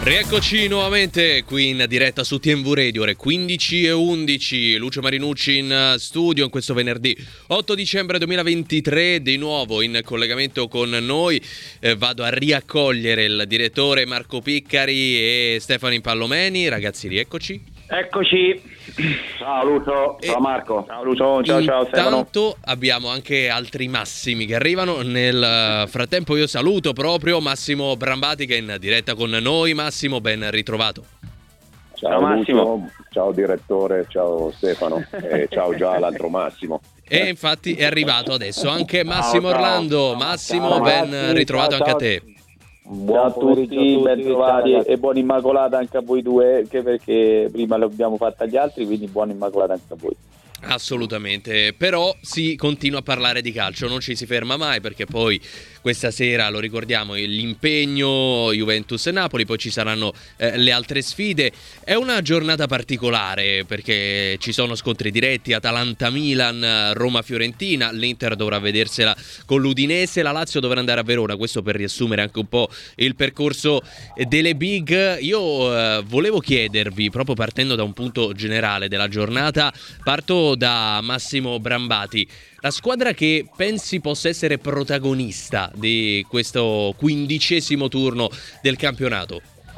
Rieccoci nuovamente qui in diretta su TMV Radio, ore 15:11. Lucio Marinucci in studio in questo venerdì 8 dicembre 2023, di nuovo in collegamento con noi. Vado a riaccogliere il direttore Marco Piccari e Stefano Impallomeni. Ragazzi, rieccoci. Eccoci. Ciao Lucio, ciao Marco. Ciao Lucio, ciao Stefano. Intanto abbiamo anche altri Massimi che arrivano. Nel frattempo io saluto proprio Massimo Brambati che è in diretta con noi. Massimo, ben ritrovato. Ciao Massimo. Lucio, ciao direttore, ciao Stefano e ciao già l'altro Massimo. E infatti è arrivato adesso anche Massimo Ciao. Orlando. Massimo, Ciao, ben ragazzi. ritrovato Ciao, anche a ciao. te. Ciao a tutti, ben trovati e buona Immacolata anche a voi due, anche perché prima l'abbiamo fatta agli altri, quindi buona Immacolata anche a voi. Assolutamente, però si continua a parlare di calcio, non ci si ferma mai perché poi questa sera, lo ricordiamo, l'impegno Juventus-Napoli, poi ci saranno le altre sfide. È una giornata particolare perché ci sono scontri diretti, Atalanta-Milan, Roma-Fiorentina, l'Inter dovrà vedersela con l'Udinese, la Lazio dovrà andare a Verona, questo per riassumere anche un po' il percorso delle big. Io volevo chiedervi, proprio partendo da un punto generale della giornata, parto da Massimo Brambati. La squadra che pensi possa essere protagonista di questo 15° turno del campionato?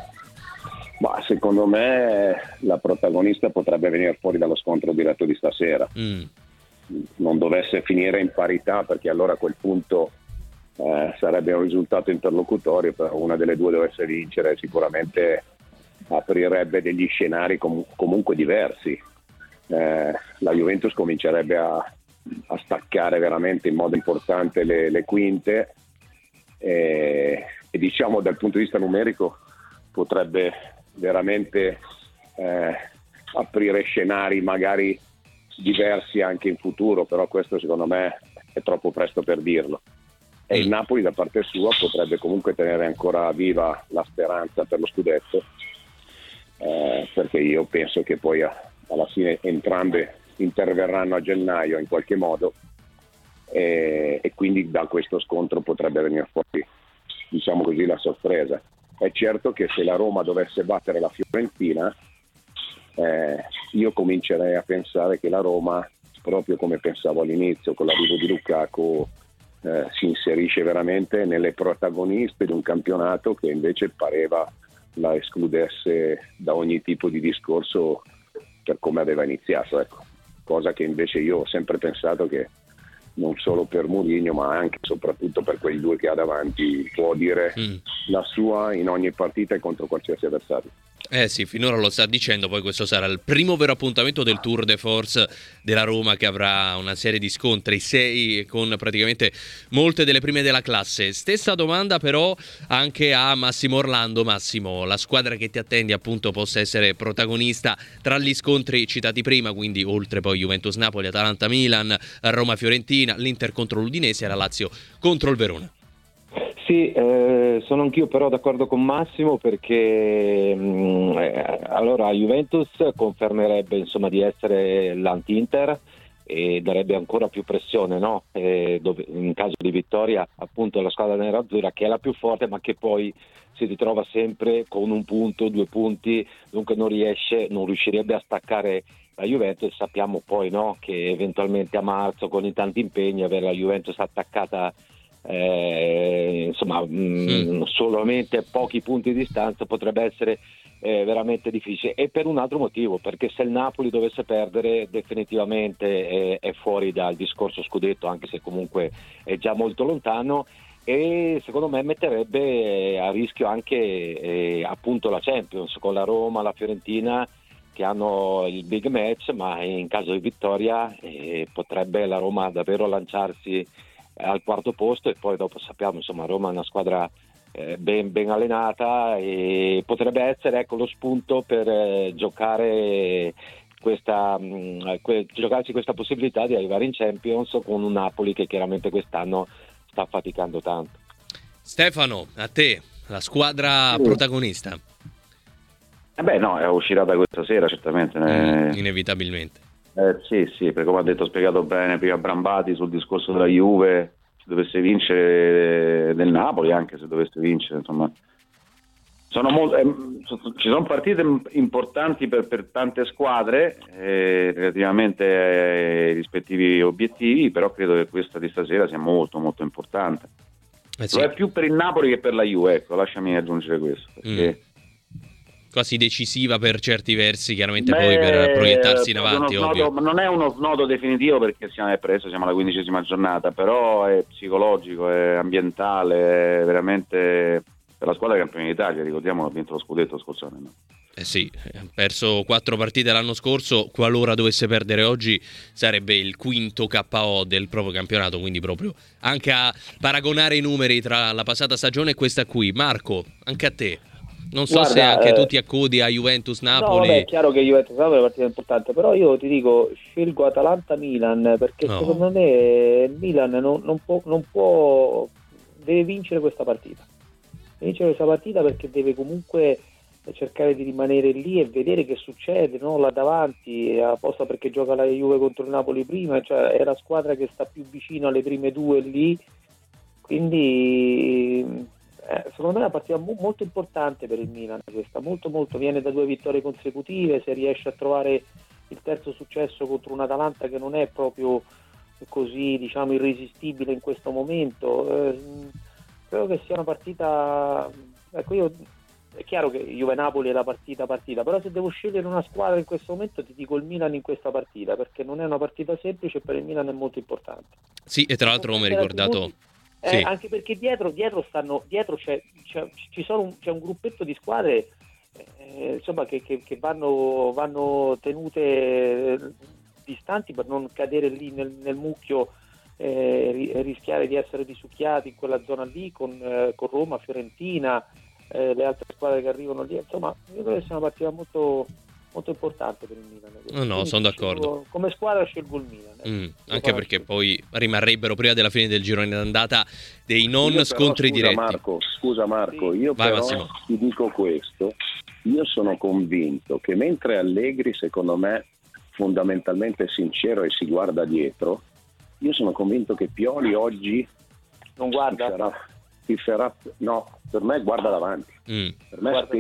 Ma secondo me la protagonista potrebbe venire fuori dallo scontro diretto di stasera. Non dovesse finire in parità, perché allora a quel punto sarebbe un risultato interlocutorio, però una delle due dovesse vincere sicuramente aprirebbe degli scenari comunque diversi. La Juventus comincerebbe a staccare veramente in modo importante le quinte e diciamo dal punto di vista numerico potrebbe veramente aprire scenari magari diversi anche in futuro, però questo secondo me è troppo presto per dirlo. E il Napoli da parte sua potrebbe comunque tenere ancora viva la speranza per lo scudetto, perché io penso che poi alla fine entrambe interverranno a gennaio in qualche modo e quindi da questo scontro potrebbe venire fuori, diciamo così, la sorpresa. È certo che se la Roma dovesse battere la Fiorentina, io comincerei a pensare che la Roma, proprio come pensavo all'inizio con l'arrivo di Lukaku, si inserisce veramente nelle protagoniste di un campionato che invece pareva la escludesse da ogni tipo di discorso per come aveva iniziato, ecco. Cosa che invece io ho sempre pensato che non solo per Mourinho ma anche e soprattutto per quei due che ha davanti può dire la sua in ogni partita e contro qualsiasi avversario. Sì, finora lo sta dicendo, poi questo sarà il primo vero appuntamento del Tour de Force della Roma, che avrà una serie di scontri, 6 con praticamente molte delle prime della classe. Stessa domanda però anche a Massimo Orlando. Massimo, la squadra che ti attendi appunto possa essere protagonista tra gli scontri citati prima, quindi oltre poi Juventus-Napoli, Atalanta-Milan, Roma-Fiorentina, l'Inter contro l'Udinese e la Lazio contro il Verona. Sì, sono anch'io però d'accordo con Massimo perché allora Juventus confermerebbe insomma di essere l'anti-Inter e darebbe ancora più pressione, no? Dove, in caso di vittoria appunto la squadra nerazzurra che è la più forte ma che poi si ritrova sempre con 1 punto, 2 punti, dunque non riuscirebbe a staccare la Juventus. Sappiamo poi, no, che eventualmente a marzo con i tanti impegni avere la Juventus attaccata solamente a pochi punti di distanza potrebbe essere veramente difficile, e per un altro motivo, perché se il Napoli dovesse perdere definitivamente è fuori dal discorso scudetto, anche se comunque è già molto lontano, e secondo me metterebbe a rischio anche appunto la Champions con la Roma, la Fiorentina che hanno il big match, ma in caso di vittoria potrebbe la Roma davvero lanciarsi al quarto posto, e poi dopo sappiamo insomma Roma è una squadra ben allenata e potrebbe essere, ecco, lo spunto per giocarsi questa possibilità di arrivare in Champions con un Napoli che chiaramente quest'anno sta faticando tanto. Stefano, a te la squadra protagonista. No, uscirà da questa sera certamente. Inevitabilmente. Sì, perché come ha spiegato bene prima Brambati sul discorso della Juve, se dovesse vincere del Napoli, anche se dovesse vincere, insomma, Ci sono partite importanti per tante squadre relativamente ai rispettivi obiettivi, però credo che questa di stasera sia molto molto importante. Sì. Lo è più per il Napoli che per la Juve, ecco, lasciami aggiungere questo, perché quasi decisiva per certi versi, chiaramente poi per proiettarsi in avanti, ovvio. Non è uno snodo definitivo perché siamo alla 15ª giornata, però è psicologico, è ambientale, è veramente per la squadra campione d'Italia, ricordiamo, ha vinto lo scudetto lo scorso anno. Sì, ha perso 4 partite l'anno scorso, qualora dovesse perdere oggi sarebbe il 5º KO del proprio campionato, quindi proprio anche a paragonare i numeri tra la passata stagione e questa qui. Marco, anche a te. Non so se anche tu ti accodi a Juventus-Napoli. No, vabbè, è chiaro che Juventus-Napoli è una partita importante, però io ti dico, scelgo Atalanta-Milan perché secondo me il Milan non può, deve vincere questa partita. Deve vincere questa partita perché deve comunque cercare di rimanere lì e vedere che succede, no? Là davanti, apposta perché gioca la Juve contro il Napoli prima, cioè è la squadra che sta più vicino alle prime due lì, quindi secondo me è una partita molto importante per il Milan questa, molto molto, viene da 2 vittorie consecutive, se riesce a trovare il terzo successo contro un Atalanta che non è proprio così, diciamo, irresistibile in questo momento, credo che sia una partita, ecco, io è chiaro che Juve-Napoli è la partita, però se devo scegliere una squadra in questo momento ti dico il Milan in questa partita, perché non è una partita semplice e per il Milan è molto importante. Sì, e tra l'altro come hai ricordato... Sì. Anche perché dietro c'è un gruppetto di squadre insomma che vanno tenute distanti per non cadere lì nel mucchio e rischiare di essere risucchiati in quella zona lì con Roma, Fiorentina, le altre squadre che arrivano lì, insomma io credo che sia una partita molto molto importante per il Milan. No, sono d'accordo. Come squadra scelgo il Milan. Anche perché poi rimarrebbero prima della fine del girone d'andata dei scontri diretti. Scusa Marco, sì. Io Vai, però Massimo. ti dico questo, io sono convinto che mentre Allegri secondo me fondamentalmente è sincero e si guarda dietro, io sono convinto che Pioli oggi non guarda? No, per me guarda davanti. Per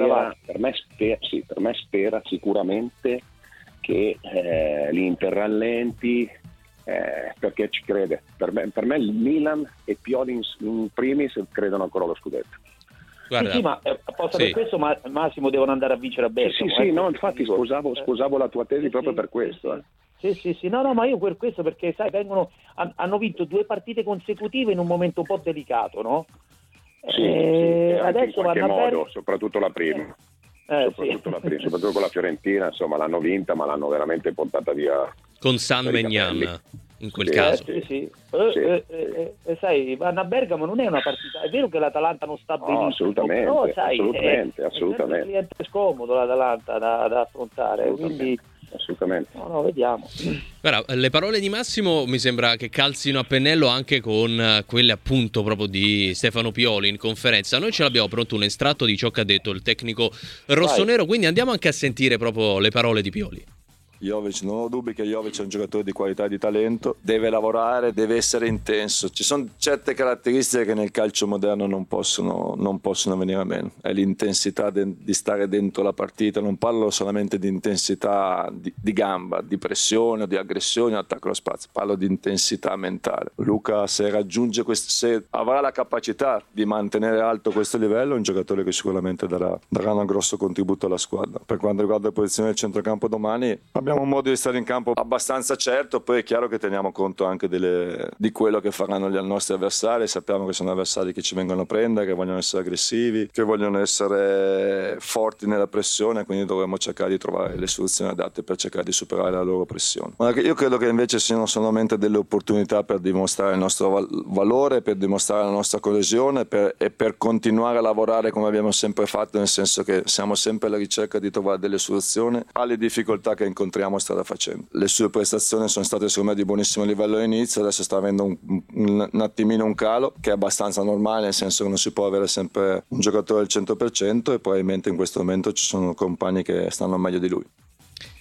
me spera sicuramente che l'Inter rallenti, perché ci crede. Per me il Milan e Pioli in primis credono ancora allo scudetto. Guarda, sì, ma apposta per questo Massimo devono andare a vincere a Bergamo. Sì, no, infatti sposavo la tua tesi proprio per questo. Sì, no, ma io per questo, perché sai, hanno vinto 2 partite consecutive in un momento un po' delicato, no? Sì, adesso in qualche modo, soprattutto la prima. Soprattutto con la Fiorentina, insomma, l'hanno vinta, ma l'hanno veramente portata via con San Maignan in quel caso. Sì. Sai, vanno a Bergamo, non è una partita, è vero che l'Atalanta non sta benissimo, assolutamente, però sai, assolutamente. È un cliente scomodo l'Atalanta da affrontare, quindi assolutamente. No, vediamo. Guarda, le parole di Massimo mi sembra che calzino a pennello anche con quelle appunto proprio di Stefano Pioli in conferenza. Noi ce l'abbiamo pronto un estratto di ciò che ha detto il tecnico rossonero, quindi andiamo anche a sentire proprio le parole di Pioli. Jovic, non ho dubbi che Jovic è un giocatore di qualità e di talento, deve lavorare, deve essere intenso. Ci sono certe caratteristiche che nel calcio moderno non possono venire a meno. È l'intensità di stare dentro la partita, non parlo solamente di intensità di gamba, di pressione, di aggressione, attacco allo spazio, parlo di intensità mentale. Luca, se avrà la capacità di mantenere alto questo livello, è un giocatore che sicuramente darà un grosso contributo alla squadra. Per quanto riguarda la posizione del centrocampo domani, abbiamo un modo di stare in campo abbastanza certo, poi è chiaro che teniamo conto anche di quello che faranno gli nostri avversari. Sappiamo che sono avversari che ci vengono a prendere, che vogliono essere aggressivi, che vogliono essere forti nella pressione, quindi dovremo cercare di trovare le soluzioni adatte per cercare di superare la loro pressione. Ma io credo che invece siano solamente delle opportunità per dimostrare il nostro valore, per dimostrare la nostra coesione e per continuare a lavorare come abbiamo sempre fatto, nel senso che siamo sempre alla ricerca di trovare delle soluzioni alle difficoltà che incontriamo strada facendo. Le sue prestazioni sono state secondo me di buonissimo livello all'inizio, adesso sta avendo un attimino un calo che è abbastanza normale, nel senso che non si può avere sempre un giocatore al 100% e probabilmente in questo momento ci sono compagni che stanno meglio di lui.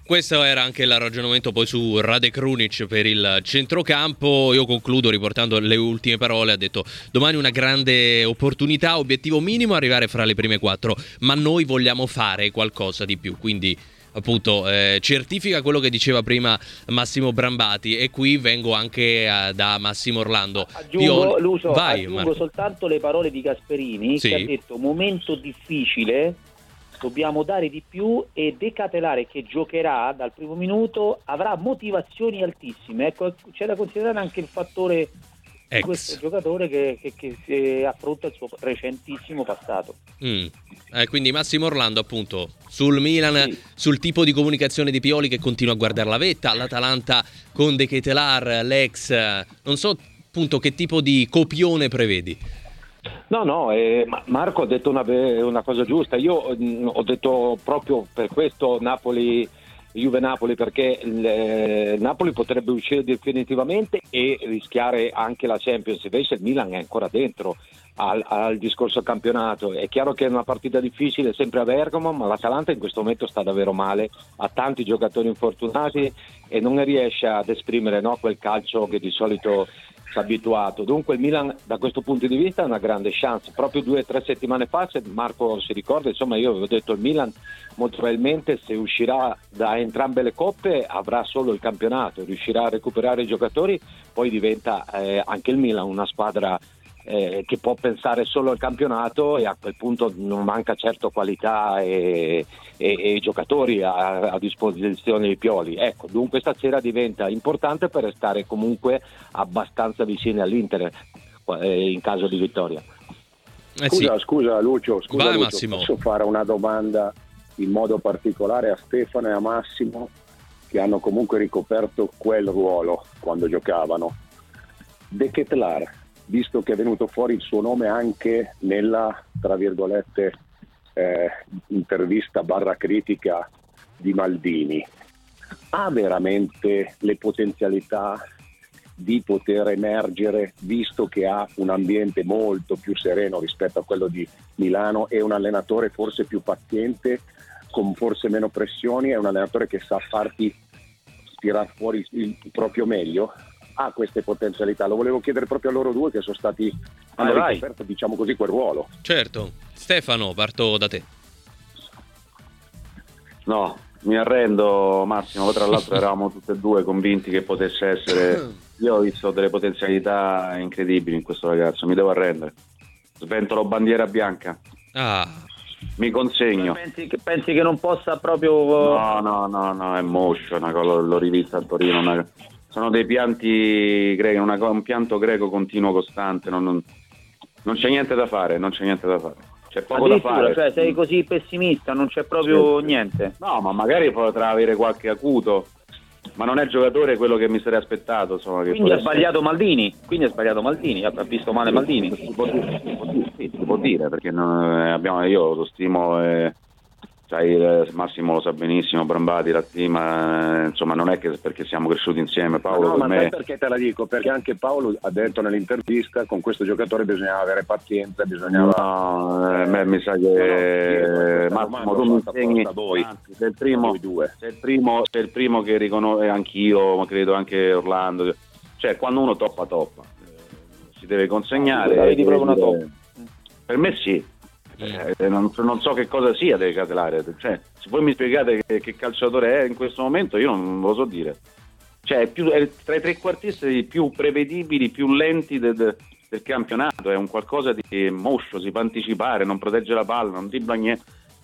Questo era anche il ragionamento poi su Rade Krunic per il centrocampo. Io concludo riportando le ultime parole. Ha detto: domani una grande opportunità, obiettivo minimo arrivare fra le prime 4, ma noi vogliamo fare qualcosa di più, quindi appunto certifica quello che diceva prima Massimo Brambati. E qui vengo anche da Massimo Orlando. Aggiungo soltanto le parole di Gasperini, sì, che ha detto: momento difficile, dobbiamo dare di più, e De Ketelaere, che giocherà dal primo minuto, avrà motivazioni altissime. Ecco, c'è da considerare anche il fattore di questo giocatore che affronta il suo recentissimo passato. Quindi Massimo Orlando appunto sul Milan, sì, sul tipo di comunicazione di Pioli, che continua a guardare la vetta, l'Atalanta con De Ketelaere, l'ex, non so appunto che tipo di copione prevedi. No, Marco ha detto una cosa giusta. Io ho detto proprio per questo Juve-Napoli, perché il Napoli potrebbe uscire definitivamente e rischiare anche la Champions. Invece il Milan è ancora dentro al discorso campionato. È chiaro che è una partita difficile sempre a Bergamo, ma l'Atalanta in questo momento sta davvero male, ha tanti giocatori infortunati e non riesce ad esprimere quel calcio che di solito si è abituato. Dunque il Milan da questo punto di vista ha una grande chance. Proprio 2 o 3 settimane fa, se Marco si ricorda, insomma, io avevo detto il Milan molto probabilmente, se uscirà da entrambe le coppe, avrà solo il campionato, riuscirà a recuperare i giocatori, poi diventa anche il Milan una squadra che può pensare solo al campionato, e a quel punto non manca certo qualità e giocatori a disposizione di Pioli. Ecco, dunque stasera diventa importante per restare comunque abbastanza vicini all'Inter in caso di vittoria. Scusa Lucio, Vai, Massimo. Posso fare una domanda in modo particolare a Stefano e a Massimo, che hanno comunque ricoperto quel ruolo quando giocavano? De Ketelaere, visto che è venuto fuori il suo nome anche nella, tra virgolette, intervista / critica di Maldini, ha veramente le potenzialità di poter emergere, visto che ha un ambiente molto più sereno rispetto a quello di Milano, e un allenatore forse più paziente, con forse meno pressioni, è un allenatore che sa farti tirar fuori il proprio meglio? Ha queste potenzialità? Lo volevo chiedere proprio a loro due, che sono stati, hanno ricoperto, diciamo così, quel ruolo. Certo. Stefano, parto da te. No, mi arrendo, Massimo. Tra l'altro eravamo tutti e due convinti che potesse essere. Io ho visto delle potenzialità incredibili in questo ragazzo, mi devo arrendere. Sventolo bandiera bianca. Mi consegno. Pensi che non possa proprio... No, è moscio, l'ho rivista a Torino. Sono dei pianti greci, un pianto greco continuo, costante. Non c'è niente da fare, C'è poco da fare. Cioè, sei così pessimista, non c'è proprio niente? No, ma magari potrà avere qualche acuto, ma non è giocatore quello che mi sarei aspettato. Insomma, che quindi ha sbagliato Maldini, ha visto male Maldini. Si può dire, perché io lo stimo, Massimo lo sa benissimo, Brambati, la stima, insomma, non è che perché siamo cresciuti insieme. Paolo, ma sai perché te la dico? Perché anche Paolo ha detto nell'intervista, con questo giocatore bisognava avere pazienza, mi sa che Massimo, tu mi insegni, sei il primo che riconosce, anch'io, ma credo anche Orlando, cioè quando uno toppa si deve consegnare. Vedi proprio una top. Per me sì. Non so che cosa sia De Ketelaere, cioè, se voi mi spiegate che calciatore è in questo momento, io non lo so dire. Cioè è tra i trequartisti più prevedibili, più lenti del campionato. È un qualcosa di moscio, si può anticipare, non protegge la palla, non dribbla niente.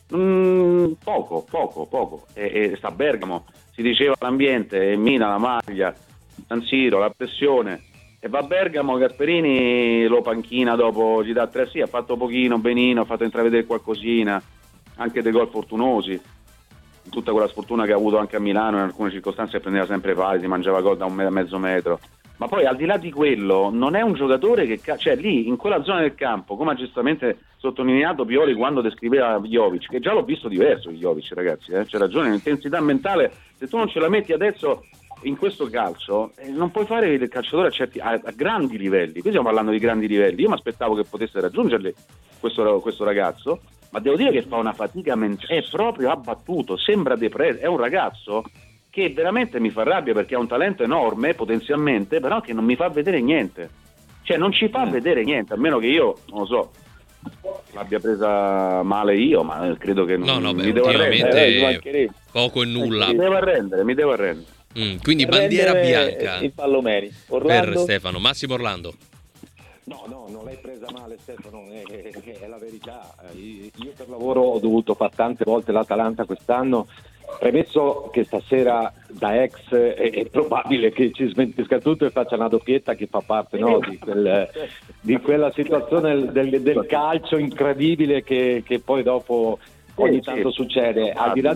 Poco. E sta a Bergamo, si diceva l'ambiente, Mina, la maglia, San Siro, la pressione. E va a Bergamo, Gasperini lo panchina dopo, gli dà 3, sì, ha fatto pochino, benino, ha fatto intravedere qualcosina, anche dei gol fortunosi, tutta quella sfortuna che ha avuto anche a Milano, in alcune circostanze prendeva sempre pali, si mangiava gol da mezzo metro. Ma poi al di là di quello non è un giocatore che cioè lì in quella zona del campo, come ha giustamente sottolineato Pioli quando descriveva Jovic, che già l'ho visto diverso Jovic, ragazzi, c'è ragione, l'intensità mentale, se tu non ce la metti adesso in questo calcio, non puoi fare il calciatore a grandi livelli. Qui stiamo parlando di grandi livelli. Io mi aspettavo che potesse raggiungerli questo ragazzo, ma devo dire che fa una fatica è proprio abbattuto, sembra depresso, è un ragazzo che veramente mi fa rabbia perché ha un talento enorme potenzialmente, però che non mi fa vedere niente, cioè non ci fa vedere niente, a meno che io, non lo so, l'abbia presa male io, ma credo che mi devo arrendere. Poco e nulla. Mi devo arrendere. Quindi bandiera bianca in Pallomeri. per Stefano. Massimo Orlando. No, non l'hai presa male Stefano, è la verità. Io per lavoro ho dovuto fare tante volte l'Atalanta quest'anno, premesso che stasera da ex è probabile che ci smentisca tutto e faccia una doppietta che fa parte di quella situazione del calcio incredibile che poi dopo ogni tanto succede. Al di là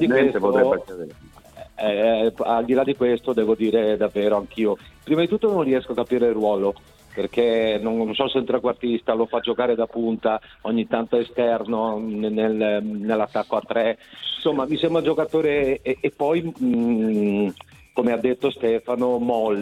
di questo devo dire davvero anch'io, prima di tutto non riesco a capire il ruolo, perché non so se è un trequartista, lo fa giocare da punta, ogni tanto esterno nell'attacco a 3, insomma mi sembra un giocatore e poi come ha detto Stefano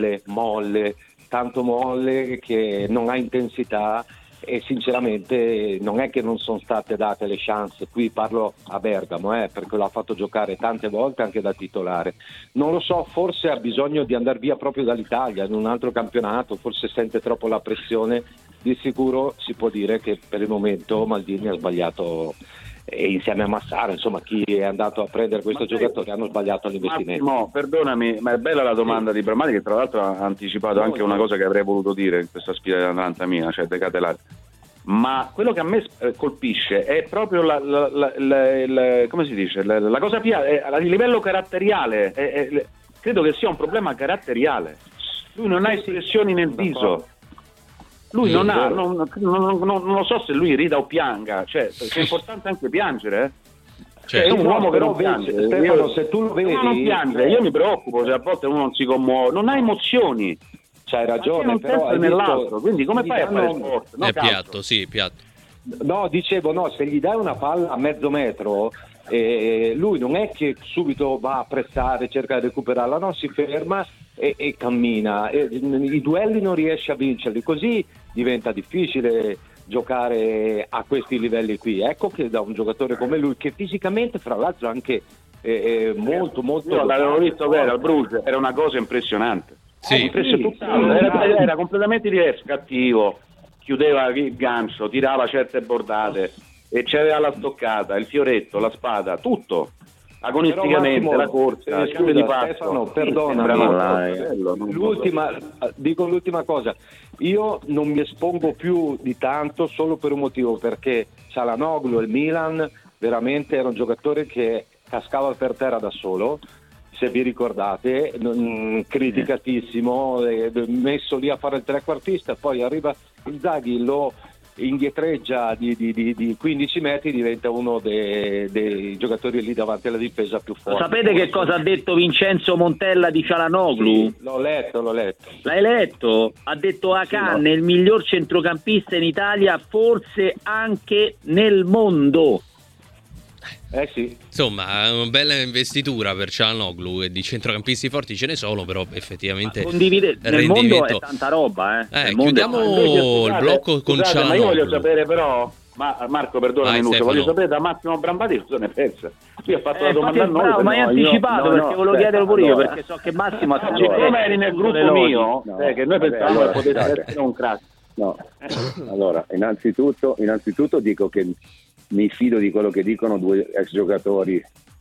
tanto molle che non ha intensità, e sinceramente non è che non sono state date le chance, qui parlo a Bergamo perché l'ha fatto giocare tante volte anche da titolare, non lo so, forse ha bisogno di andare via proprio dall'Italia in un altro campionato, forse sente troppo la pressione, di sicuro si può dire che per il momento Maldini ha sbagliato, e insieme a Massara, insomma chi è andato a prendere questo giocatore hanno sbagliato l'investimento. Massimo, perdonami, ma è bella la domanda di Bramati, che tra l'altro ha anticipato anche una cosa che avrei voluto dire in questa sfida dell'Atalanta mia, cioè decatelare. Ma quello che a me colpisce è proprio come si dice, la cosa a livello caratteriale, credo che sia un problema caratteriale. Lui non ha espressioni nel viso. Lui non lo so se lui rida o pianga, cioè è importante anche piangere. Cioè, è un uomo che non piange. Stefano, se tu lo vedi, non piange, io mi preoccupo se a volte uno non si commuove, non ha emozioni. C'hai ragione, però nell'altro, quindi come fai a fare sport? È piatto, sì, piatto. No, dicevo, se gli dai una palla a mezzo metro, lui non è che subito va a pressare, cerca di recuperarla, no, si ferma e cammina. I duelli non riesce a vincerli, così diventa difficile giocare a questi livelli qui. Ecco che da un giocatore come lui, che fisicamente fra l'altro anche molto io l'avevo visto vero al Bruges, era una cosa impressionante. Sì. Era completamente diverso, cattivo, chiudeva il gancio, tirava certe bordate e c'aveva la stoccata, il fioretto, la spada, tutto agonisticamente, Massimo, la corsa, il cambio di passo. Stefano, perdonami, l'ultima cosa, io non mi espongo più di tanto solo per un motivo, perché Çalhanoğlu e il Milan veramente era un giocatore che cascava per terra da solo, se vi ricordate, criticatissimo, messo lì a fare il trequartista, poi arriva Inzaghi, lo indietreggia di 15 metri, diventa uno dei giocatori lì davanti alla difesa più forti. Sapete che cosa ha detto Vincenzo Montella di Çalhanoğlu? Sì, l'ho letto. L'hai letto? Ha detto Hakan è il miglior centrocampista in Italia, forse anche nel mondo. Sì. Insomma, una bella investitura per Çalhanoğlu, e di centrocampisti forti ce ne sono, però effettivamente nel mondo è tanta roba. Chiudiamo il blocco con Çalhanoğlu. Ma io voglio sapere però, Marco, perdonami, voglio sapere da Massimo Brambati cosa ne pensa. Qui ha fatto la domanda a noi. Ma hai anticipato, perché volevo chiederlo pure io, perché so che Massimo ha come eri nel gruppo mio, che noi pensavamo che potesse essere un crack. No, allora, innanzitutto dico che mi fido di quello che dicono due ex giocatori,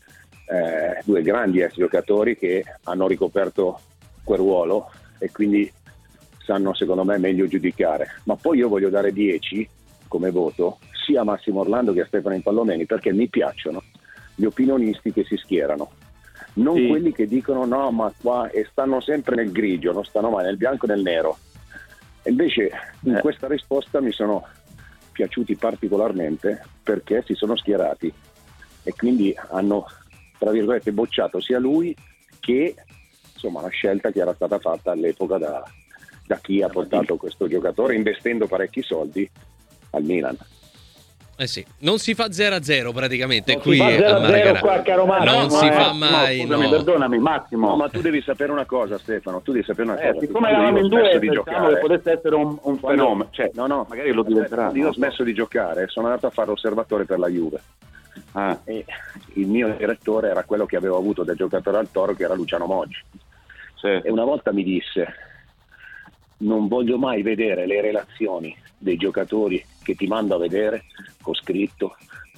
due grandi ex giocatori che hanno ricoperto quel ruolo e quindi sanno secondo me meglio giudicare. Ma poi io voglio dare 10 come voto sia a Massimo Orlando che a Stefano Impallomeni, perché mi piacciono gli opinionisti che si schierano, non quelli che dicono no ma qua, e stanno sempre nel grigio, non stanno mai nel bianco e nel nero. E invece in questa risposta mi sono piaciuti particolarmente perché si sono schierati e quindi hanno, tra virgolette, bocciato sia lui che insomma la scelta che era stata fatta all'epoca da chi ha portato questo giocatore investendo parecchi soldi al Milan. Sì, non si fa 0-0 praticamente, non qui si fa 0-0 qua a Caromano. Non si fa mai. Scusami, perdonami Massimo. No, ma tu devi sapere una cosa, Stefano, siccome eravamo in due pensavo che potesse essere un fenomeno, cioè, no, magari lo diventerà. Io ho smesso di giocare, sono andato a fare osservatore per la Juve. e il mio direttore era quello che avevo avuto da giocatore al Toro, che era Luciano Moggi. Sì. E una volta mi disse: non voglio mai vedere le relazioni dei giocatori che ti mando a vedere con scritto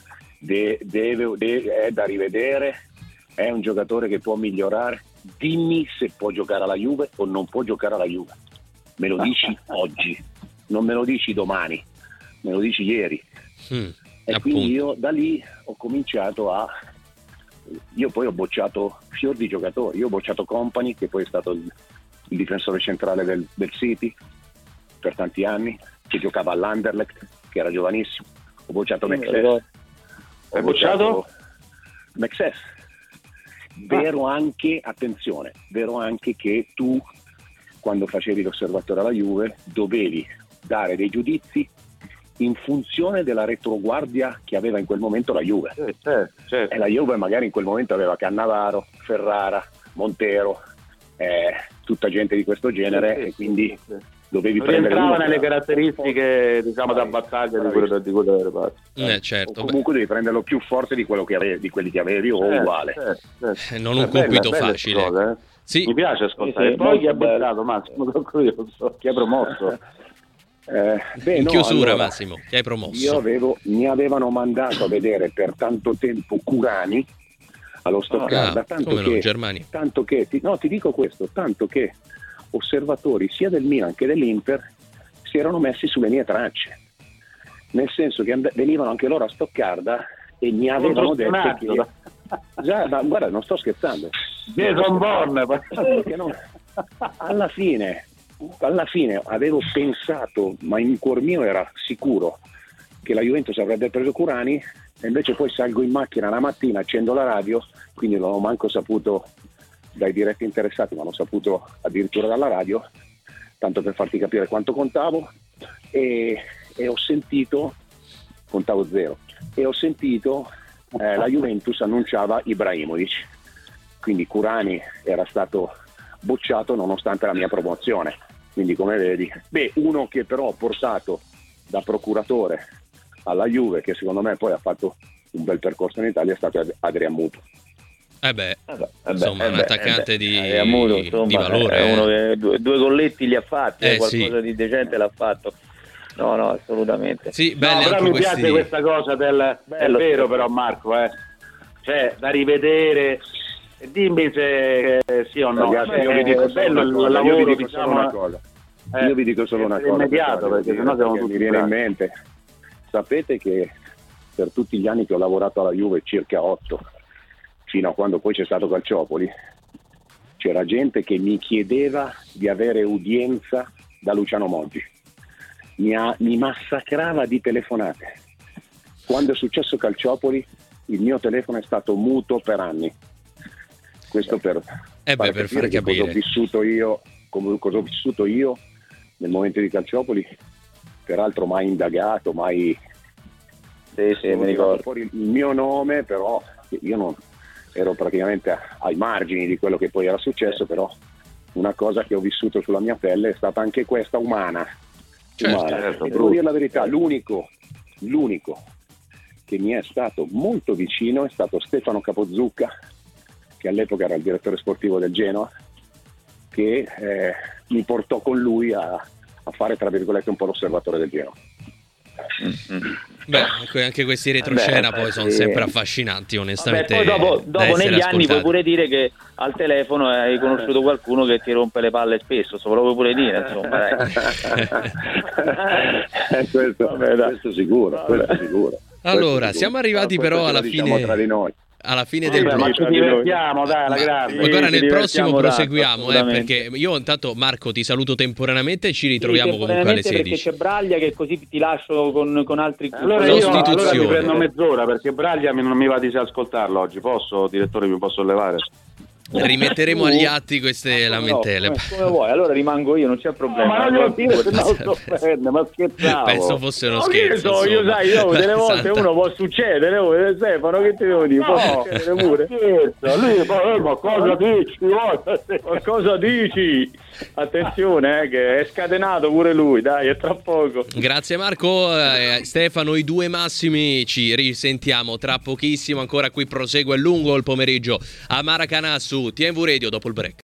è da rivedere, è un giocatore che può migliorare, dimmi se può giocare alla Juve o non può giocare alla Juve, me lo dici oggi, non me lo dici domani, me lo dici ieri. E quindi io da lì ho cominciato io poi ho bocciato fior di giocatori, io ho bocciato Company, che poi è stato il difensore centrale del City per tanti anni, che giocava all'Anderlecht, che era giovanissimo. Ho bocciato Mexes. Hai bocciato? Mexes. Vero anche, attenzione, vero anche che tu, quando facevi l'osservatore alla Juve, dovevi dare dei giudizi in funzione della retroguardia che aveva in quel momento la Juve. Certo. E la Juve magari in quel momento aveva Cannavaro, Ferrara, Montero, tutta gente di questo genere, e quindi dovevi prendere uno nelle caratteristiche, diciamo, da battaglia di quello da reparto. Certo. O comunque devi prenderlo più forte di quello che avevi, di quelli che avevi, o uguale. Non un compito facile. Cosa, Sì. Mi piace ascoltare. E poi chi ha bocciato, Massimo? Chi ha promosso? In chiusura, Massimo, chi hai promosso? Mi avevano mandato a vedere per tanto tempo Curani allo Stoccarda, tanto che ti dico questo, tanto che osservatori sia del Milan che dell'Inter si erano messi sulle mie tracce, nel senso che venivano anche loro a Stoccarda e mi avevano detto che guarda, non sto scherzando, alla fine avevo pensato, ma in cuor mio era sicuro che la Juventus avrebbe preso Curani, e invece poi salgo in macchina la mattina, accendo la radio, quindi non ho manco saputo dai diretti interessati, ma l'ho saputo addirittura dalla radio, tanto per farti capire quanto contavo, e ho sentito, contavo 0, e ho sentito la Juventus annunciava Ibrahimovic, quindi Curani era stato bocciato nonostante la mia promozione. Quindi, come vedi, uno che però ho portato da procuratore alla Juve, che secondo me poi ha fatto un bel percorso in Italia, è stato Adrian Mutu. Un attaccante di valore. È uno che due golletti li ha fatti, qualcosa di decente l'ha fatto. No, assolutamente. Sì, però mi piace questa cosa è vero però, Marco, cioè da rivedere. Dimmi se sì o no. Ragazzi, io vi dico solo una cosa. Io vi dico solo una cosa. Immediato, perché sennò siamo tutti. Mi viene in mente. Sapete che per tutti gli anni che ho lavorato alla Juve, circa 8, fino a quando poi c'è stato Calciopoli, c'era gente che mi chiedeva di avere udienza da Luciano Moggi. Mi massacrava di telefonate. Quando è successo Calciopoli, il mio telefono è stato muto per anni. Questo per far capire cosa ho vissuto io nel momento di Calciopoli. Peraltro mai indagato, mai mi ricordo fuori il mio nome, però io non ero praticamente ai margini di quello che poi era successo, però una cosa che ho vissuto sulla mia pelle è stata anche questa umana. Certo, e devo dire la verità, l'unico che mi è stato molto vicino è stato Stefano Capozucca, che all'epoca era il direttore sportivo del Genoa, che mi portò con lui a fare, tra virgolette, un po' l'osservatore del Genoa. Anche questi retroscena poi sono sempre affascinanti, onestamente. Poi dopo negli anni puoi pure dire che al telefono hai conosciuto qualcuno che ti rompe le palle spesso, lo puoi pure dire, insomma. Questo sicuro. Allora, siamo arrivati però alla fine. Tra di noi. Alla fine del ma ci divertiamo, dai, alla grande. Ancora nel prossimo proseguiamo, perché io intanto, Marco, ti saluto temporaneamente e ci ritroviamo comunque alle 16. Perché c'è Braglia, che così ti lascio con altri. Allora mi prendo mezz'ora, perché Braglia non mi va di ascoltarlo oggi. Posso, direttore, mi posso levare? Rimetteremo agli atti queste lamentele. Come vuoi, allora rimango io, non c'è problema. Ma non glielo dire, se no lo offende, ma scherzavo. Penso fosse uno scherzo. Delle volte uno può succedere, Stefano, che ti devo dire? Può succedere pure. Lui poi, ma cosa dici? Ma cosa dici? Attenzione, che è scatenato pure lui, dai, è tra poco. Grazie Marco. Stefano, i due massimi ci risentiamo tra pochissimo, ancora qui prosegue lungo il pomeriggio a Maracanã su TNV Radio dopo il break.